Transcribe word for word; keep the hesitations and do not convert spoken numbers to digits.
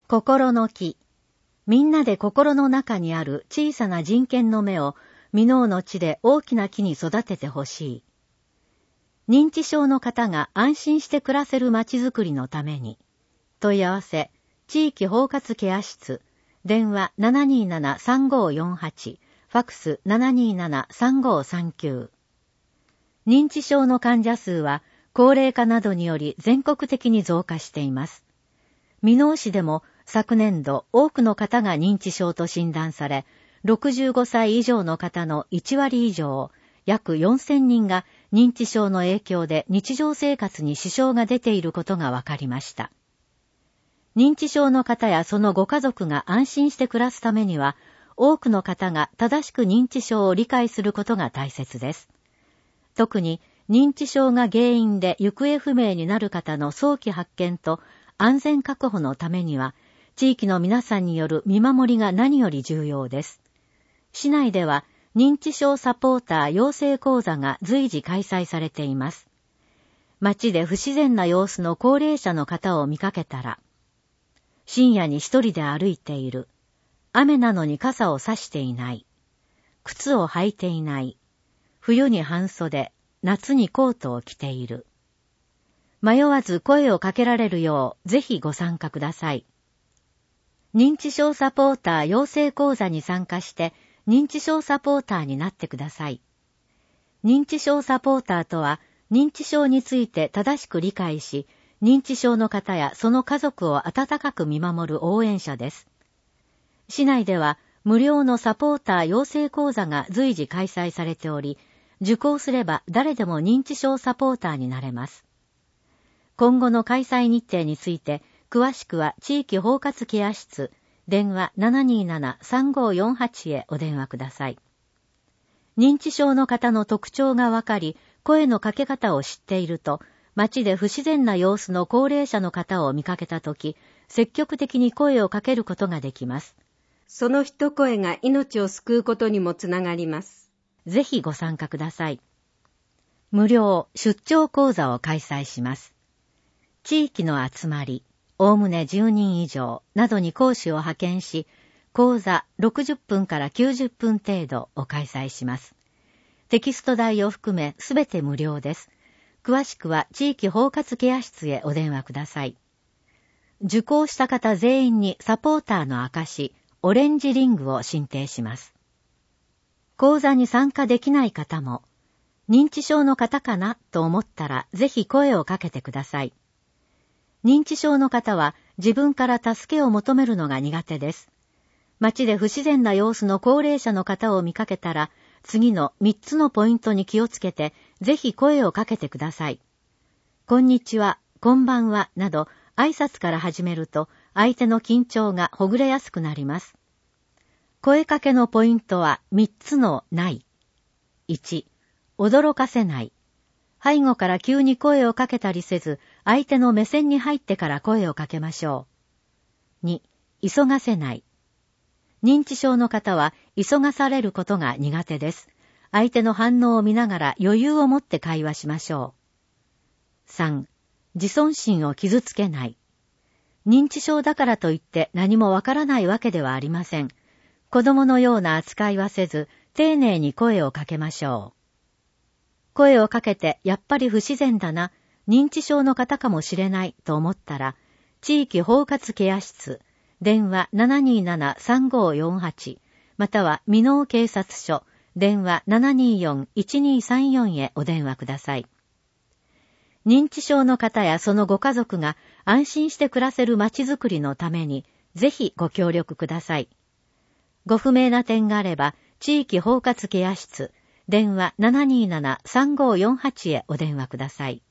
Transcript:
心の木。みんなで心の中にある小さな人権の芽を箕面の地で大きな木に育ててほしい。認知症の方が安心して暮らせるまちづくりのために。問い合わせ、地域包括ケア室、電話 ななにーななさんごーよんはち、ファクス ななにーななさんごーさんきゅう。認知症の患者数は高齢化などにより全国的に増加しています。箕面市でも昨年度多くの方が認知症と診断され、ろくじゅうごさい以上の方のいちわり以上、約よんせんにんが認知症の影響で日常生活に支障が出ていることが分かりました。認知症の方やそのご家族が安心して暮らすためには、多くの方が正しく認知症を理解することが大切です。特に認知症が原因で行方不明になる方の早期発見と安全確保のためには、地域の皆さんによる見守りが何より重要です。市内では認知症サポーター養成講座が随時開催されています。街で不自然な様子の高齢者の方を見かけたら、深夜に一人で歩いている。雨なのに傘を差していない。靴を履いていない。冬に半袖、夏にコートを着ている。迷わず声をかけられるようぜひご参加ください。認知症サポーター養成講座に参加して認知症サポーターになってください。認知症サポーターとは認知症について正しく理解し、認知症の方やその家族を温かく見守る応援者です。市内では無料のサポーター養成講座が随時開催されており、受講すれば誰でも認知症サポーターになれます。今後の開催日程について、詳しくは地域包括ケア室、電話 ななにーななさんごーよんはち へお電話ください。認知症の方の特徴がわかり、声のかけ方を知っていると、街で不自然な様子の高齢者の方を見かけたとき、積極的に声をかけることができます。 その一声が命を救うことにもつながります。 ぜひご参加ください。無料出張講座を開催します。地域の集まり、おおむねじゅうにん以上などに講師を派遣し、講座ろくじゅっぷんからきゅうじゅっぷん程度を開催します。テキスト代を含めすべて無料です。詳しくは地域包括ケア室へお電話ください。受講した方全員にサポーターの証、オレンジリングを進呈します。講座に参加できない方も、認知症の方かなと思ったらぜひ声をかけてください。認知症の方は自分から助けを求めるのが苦手です。街で不自然な様子の高齢者の方を見かけたら、次のみっつのポイントに気をつけて、ぜひ声をかけてください。こんにちは、こんばんは、など挨拶から始めると、相手の緊張がほぐれやすくなります。声かけのポイントはみっつのない。いち、驚かせない。背後から急に声をかけたりせず、相手の目線に入ってから声をかけましょう。に、急がせない。認知症の方は急がされることが苦手です。相手の反応を見ながら余裕を持って会話しましょう。さん、自尊心を傷つけない。認知症だからといって何もわからないわけではありません。子供のような扱いはせず、丁寧に声をかけましょう。声をかけてやっぱり不自然だな、認知症の方かもしれないと思ったら、地域包括ケア室、電話 ななにーななさんごーよんはち、または箕面警察署、電話 ななにーよんいちにーさんよん へお電話ください。認知症の方やそのご家族が安心して暮らせるまちづくりのために、ぜひご協力ください。ご不明な点があれば、地域包括ケア室、電話 ななにーななさんごーよんはち へお電話ください。